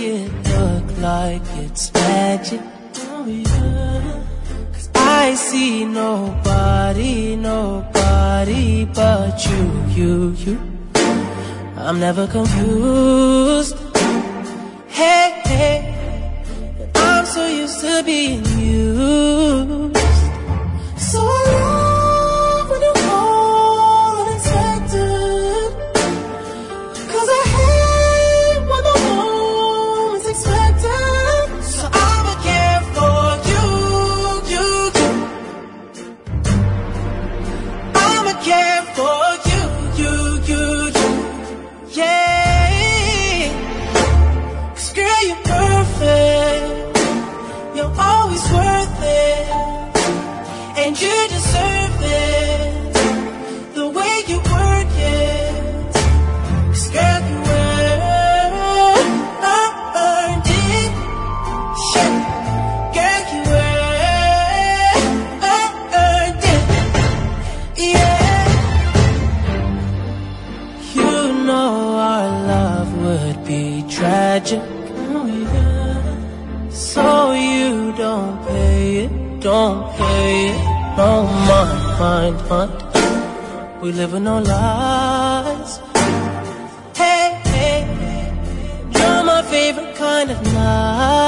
it look like it's magic. Cause I see nobody, nobody but you. I'm never confused. Hey, I'm so used to being used. So I love when you call unexpected, cause I hate when the moment's expected. So I'ma care for you. I'ma care for you. Yeah. Cause girl, you're perfect. You're always worth it. And you deserve it, the way you work it. Cause girl, you earned it. Yeah. Girl, you earned it. Yeah. You know our love would be tragic. So you don't pay it, don't pay it. No mind. We live with no lies. Hey, you're my favorite kind of night.